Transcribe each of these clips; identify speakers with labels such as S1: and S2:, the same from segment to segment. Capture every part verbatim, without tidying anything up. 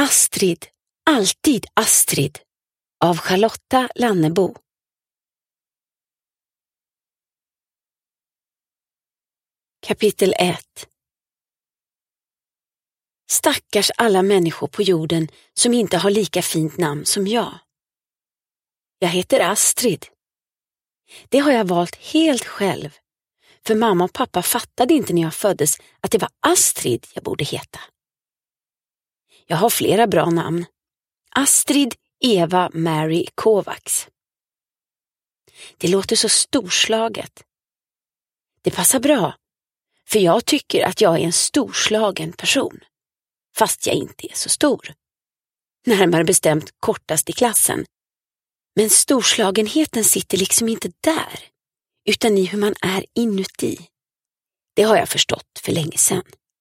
S1: Astrid, alltid Astrid av Charlotta Lannebo. Kapitel ett. Stackars alla människor på jorden som inte har lika fint namn som jag. Jag heter Astrid. Det har jag valt helt själv, för mamma och pappa fattade inte när jag föddes att det var Astrid jag borde heta. Jag har flera bra namn. Astrid Eva Mary Kovacs. Det låter så storslaget. Det passar bra, för jag tycker att jag är en storslagen person, fast jag inte är så stor. Närmare bestämt kortast i klassen. Men storslagenheten sitter liksom inte där, utan i hur man är inuti. Det har jag förstått för länge sedan.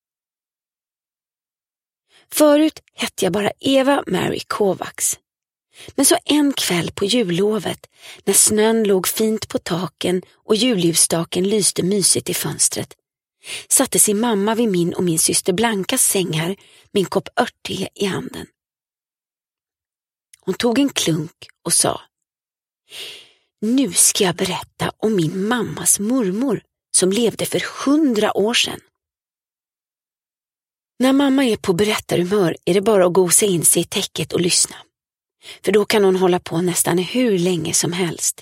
S1: Förut hette jag bara Eva Mary Kovacs. Men så en kväll på jullovet, när snön låg fint på taken och julljusstaken lyste mysigt i fönstret, satte sin mamma vid min och min syster Blankas sängar med en kopp örtte i handen. Hon tog en klunk och sa: Nu ska jag berätta om min mammas mormor som levde för hundra år sedan. När mamma är på berättarhumör är det bara att gosa in sig i täcket och lyssna. För då kan hon hålla på nästan hur länge som helst.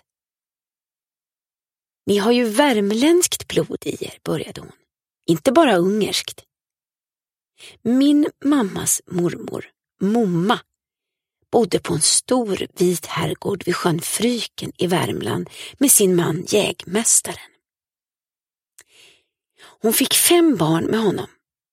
S1: Ni har ju värmländskt blod i er, började hon. Inte bara ungerskt. Min mammas mormor, Momma, bodde på en stor vit herrgård vid sjön Fryken i Värmland med sin man jägmästaren. Hon fick fem barn med honom.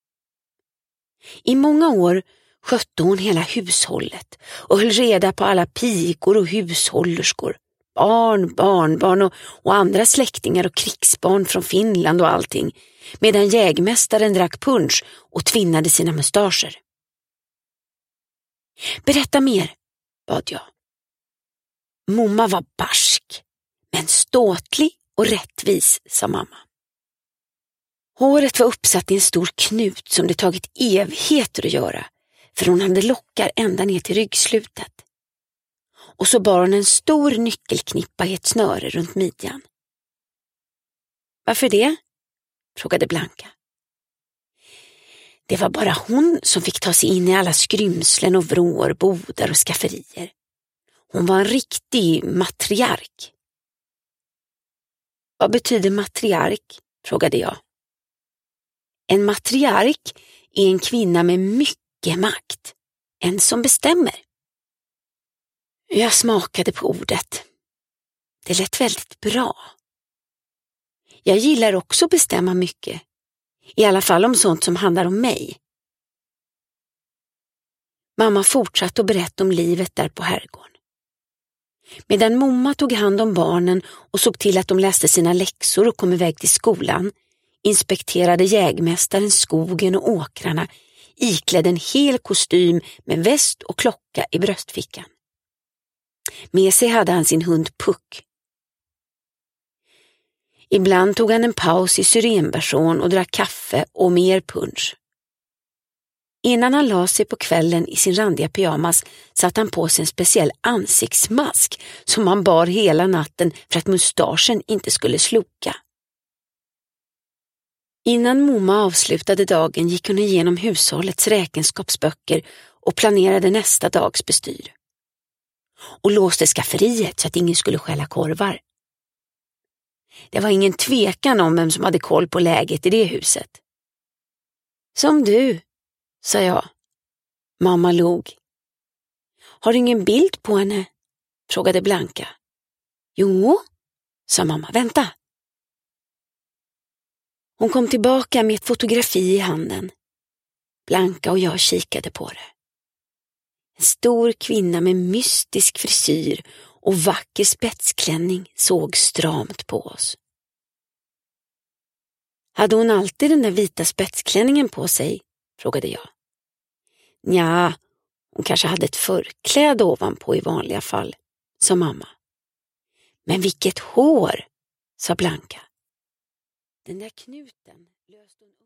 S1: I många år skötte hon hela hushållet och höll reda på alla pigor och hushållerskor, barn, barnbarn och, och andra släktingar och krigsbarn från Finland och allting, medan jägmästaren drack punsch och tvinnade sina mustascher. Berätta mer, bad jag. Momma var barsk, men ståtlig och rättvis, sa mamma. Håret var uppsatt i en stor knut som det tagit evigheter att göra, för hon hade lockar ända ner till ryggslutet. Och så bar hon en stor nyckelknippa i ett snöre runt midjan. Varför det? Frågade Blanka. Det var bara hon som fick ta sig in i alla skrymslen och vrår, bodar och skafferier. Hon var en riktig matriark. Vad betyder matriark? Frågade jag. En matriark är en kvinna med mycket makt. En som bestämmer. Jag smakade på ordet. Det lät väldigt bra. Jag gillar också att bestämma mycket. I alla fall om sånt som handlar om mig. Mamma fortsatte att berätta om livet där på herrgården. Medan Momma tog hand om barnen och såg till att de läste sina läxor och kom iväg till skolan, inspekterade jägmästaren skogen och åkrarna, iklädd en hel kostym med väst och klocka i bröstfickan. Med sig hade han sin hund Puck. Ibland tog han en paus i syrenbärson och drack kaffe och mer punsch. Innan han la sig på kvällen i sin randiga pyjamas satt han på sig en speciell ansiktsmask som han bar hela natten för att mustaschen inte skulle sloka. Innan Momma avslutade dagen gick hon igenom hushållets räkenskapsböcker och planerade nästa dags bestyr. Och låste skafferiet så att ingen skulle stjäla korvar. Det var ingen tvekan om vem som hade koll på läget i det huset. Som du, sa jag. Mamma log. Har du ingen bild på henne? Frågade Blanka. Jo, sa mamma. Vänta. Hon kom tillbaka med ett fotografi i handen. Blanka och jag kikade på det. En stor kvinna med mystisk frisyr och vacker spetsklänning såg stramt på oss. Hade hon alltid den där vita spetsklänningen på sig? Frågade jag. Nja, hon kanske hade ett förkläde ovanpå i vanliga fall, sa mamma. Men vilket hår, sa Blanka. Den där knuten löste hon